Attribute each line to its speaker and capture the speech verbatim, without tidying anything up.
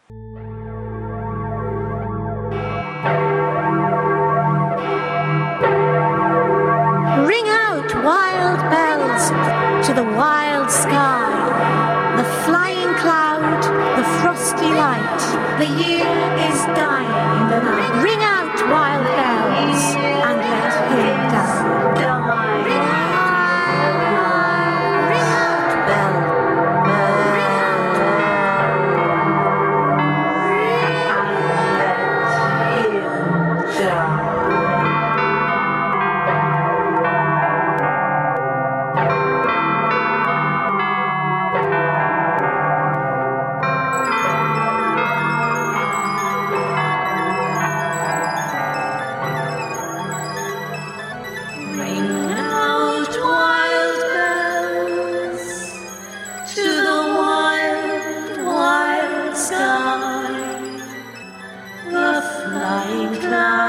Speaker 1: Ring out wild bells to the wild sky, the flying cloud, the frosty light. The year is dying in the night. Ring out wild bells and let him die. Ring out, ring out bell, bell, and let him die. Flying cloud.